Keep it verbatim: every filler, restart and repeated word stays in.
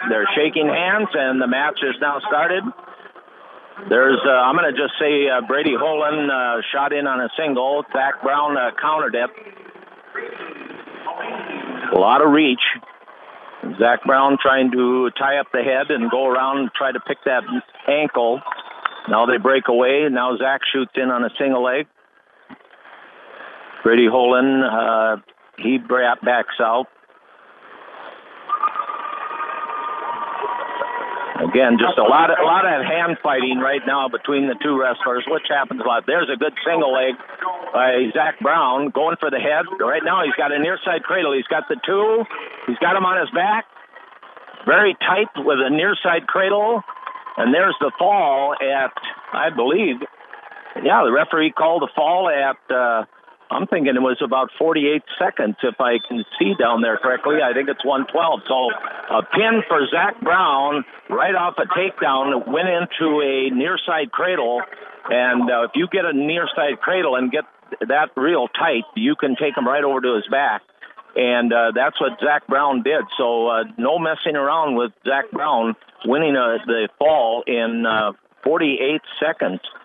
they're shaking hands, and the match is now started. There's, uh, I'm going to just say uh, Brady Holen uh, shot in on a single. Zach Brown uh, countered it. A lot of reach. Zach Brown trying to tie up the head and go around and try to pick that ankle. Now they break away. Now Zach shoots in on a single leg. Brady Holen, uh, he backs out. Again, just a lot of a lot of hand fighting right now between the two wrestlers, which happens a lot. There's a good single leg by Zach Brown going for the head. Right now he's got a near side cradle. He's got the two. He's got him on his back. Very tight with a near side cradle. And there's the fall at, I believe, yeah, the referee called the fall at, uh, I'm thinking it was about forty-eight seconds, if I can see down there correctly. I think it's one twelve. So a pin for Zach Brown right off a takedown went into a near side cradle. And uh, if you get a near side cradle and get that real tight, you can take him right over to his back. And uh, that's what Zach Brown did. So uh, no messing around with Zach Brown winning uh, the fall in uh, forty-eight seconds.